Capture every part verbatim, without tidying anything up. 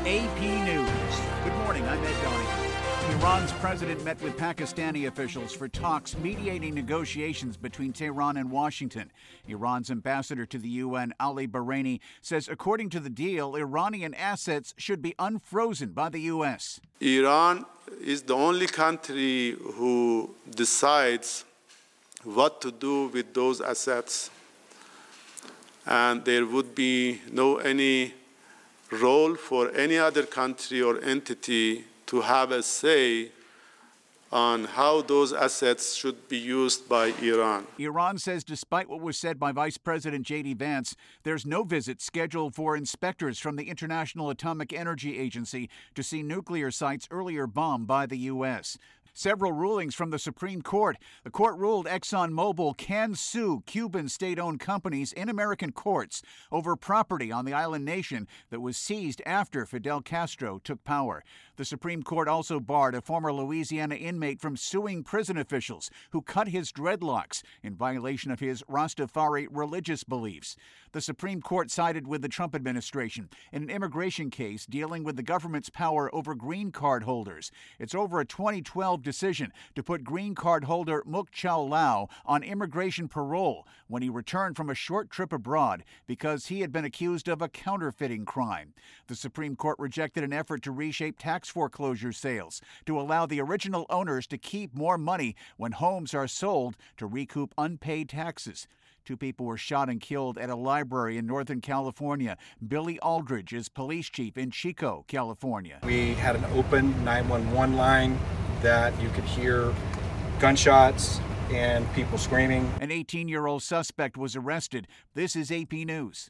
A P News. Good morning, I'm Ed Donahue. Iran's president met with Pakistani officials for talks mediating negotiations between Tehran and Washington. Iran's ambassador to the U N, Ali Bahraini, says according to the deal, Iranian assets should be unfrozen by the U S. Iran is the only country who decides what to do with those assets, and there would be no any role for any other country or entity to have a say on how those assets should be used by Iran. Iran says despite what was said by Vice President J D Vance, there's no visit scheduled for inspectors from the International Atomic Energy Agency to see nuclear sites earlier bombed by the U S. Several rulings from the Supreme Court. The court ruled ExxonMobil can sue Cuban state-owned companies in American courts over property on the island nation that was seized after Fidel Castro took power. The Supreme Court also barred a former Louisiana inmate from suing prison officials who cut his dreadlocks in violation of his Rastafari religious beliefs. The Supreme Court sided with the Trump administration in an immigration case dealing with the government's power over green card holders. It's over a twenty twelve decision to put green card holder Muk Chow Lau on immigration parole when he returned from a short trip abroad because he had been accused of a counterfeiting crime. The Supreme Court rejected an effort to reshape tax foreclosure sales to allow the original owners to keep more money when homes are sold to recoup unpaid taxes. Two people were shot and killed at a library in Northern California. Billy Aldridge is police chief in Chico, California. We had an open nine one one line that you could hear gunshots and people screaming. An eighteen-year-old suspect was arrested. This is A P News.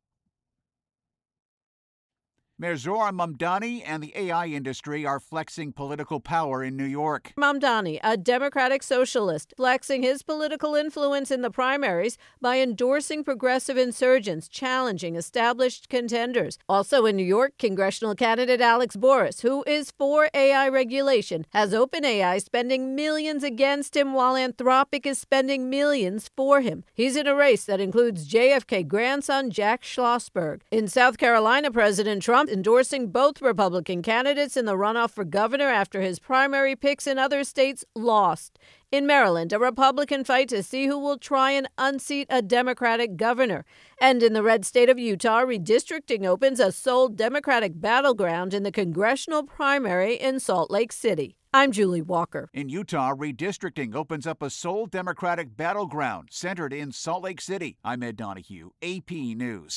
Mayor Zohran Mamdani and the A I industry are flexing political power in New York. Mamdani, a Democratic socialist, flexing his political influence in the primaries by endorsing progressive insurgents challenging established contenders. Also in New York, congressional candidate Alex Boris, who is for A I regulation, has OpenAI spending millions against him while Anthropic is spending millions for him. He's in a race that includes J F K grandson Jack Schlossberg. In South Carolina, President Trump endorsing both Republican candidates in the runoff for governor after his primary picks in other states lost. In Maryland, a Republican fight to see who will try and unseat a Democratic governor. And in the red state of Utah, redistricting opens a sole Democratic battleground in the congressional primary in Salt Lake City. I'm Julie Walker. In Utah, redistricting opens up a sole Democratic battleground centered in Salt Lake City. I'm Ed Donahue, A P News.